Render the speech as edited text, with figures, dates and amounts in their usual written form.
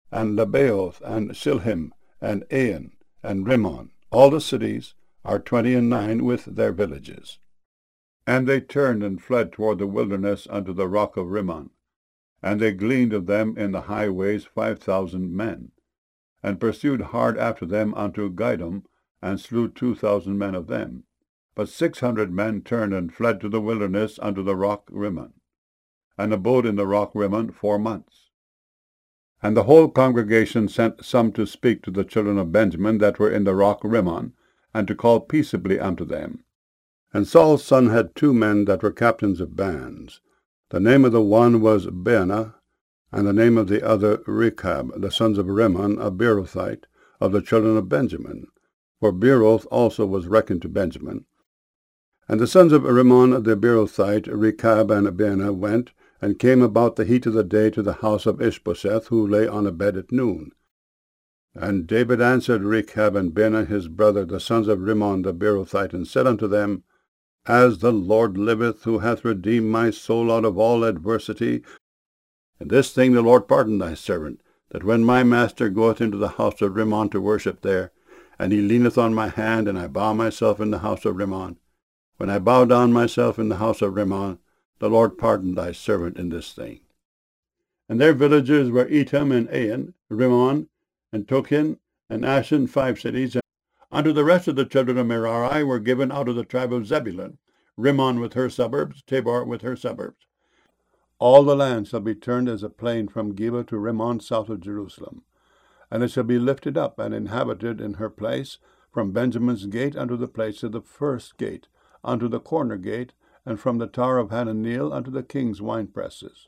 and Lebaoth, and Shilhim, and Ain, and Rimmon. All the cities are 29 with their villages. And they turned and fled toward the wilderness unto the rock of Rimmon. And they gleaned of them in the highways 5,000 men, and pursued hard after them unto Gidom, and slew 2,000 men of them. But 600 men turned and fled to the wilderness unto the rock Rimmon, and abode in the rock Rimmon 4 months. And the whole congregation sent some to speak to the children of Benjamin that were in the rock Rimmon, and to call peaceably unto them. And Saul's son had 2 men that were captains of bands. The name of the one was Baanah, and the name of the other Rechab, the sons of Rimmon, a Beerothite, of the children of Benjamin. For Beeroth also was reckoned to Benjamin. And the sons of Rimmon the Beerothite, Rechab and Baanah, went, and came about the heat of the day to the house of Ishbosheth, who lay on a bed at noon. And David answered Rechab and Baanah his brother, the sons of Rimmon the Beerothite, and said unto them, As the Lord liveth, who hath redeemed my soul out of all adversity, and this thing the Lord pardon thy servant, that when my master goeth into the house of Rimmon to worship there, and he leaneth on my hand, and I bow myself in the house of Rimmon, when I bow down myself in the house of Rimmon, the Lord pardon thy servant in this thing. And their villages were Etam and Ain, Rimmon, and Tochen, and Ashan, 5 cities. Unto the rest of the children of Merari were given out of the tribe of Zebulun, Rimmon with her suburbs, Tabor with her suburbs. All the land shall be turned as a plain from Geba to Rimmon south of Jerusalem. And it shall be lifted up and inhabited in her place, from Benjamin's gate unto the place of the first gate, unto the corner gate, and from the tower of Hananeel unto the king's winepresses.